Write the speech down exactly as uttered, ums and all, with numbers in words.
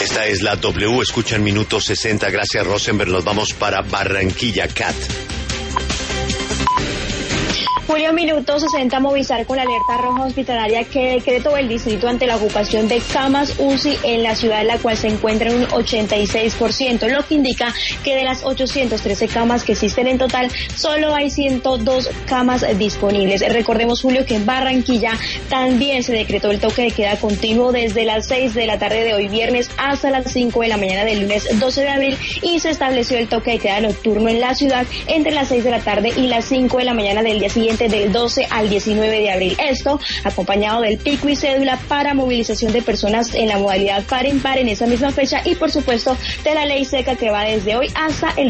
Esta es la W, escuchan minuto sesenta. Gracias, Rosenberg. Nos vamos para Barranquilla, Cat. Julio, minuto sesenta, Movistar con la alerta roja hospitalaria que decretó el distrito ante la ocupación de camas U C I en la ciudad, en la cual se encuentra en un ochenta y seis por ciento, lo que indica que de las ochocientas trece camas que existen en total, solo hay ciento dos camas disponibles. Recordemos, Julio, que en Barranquilla también se decretó el toque de queda continuo desde las seis de la tarde de hoy viernes hasta las cinco de la mañana del lunes doce de abril, y se estableció el toque de queda nocturno en la ciudad entre las seis de la tarde y las cinco de la mañana del día siguiente, del doce al diecinueve de abril. Esto acompañado del pico y cédula para movilización de personas en la modalidad par impar en esa misma fecha, y por supuesto de la ley seca que va desde hoy hasta el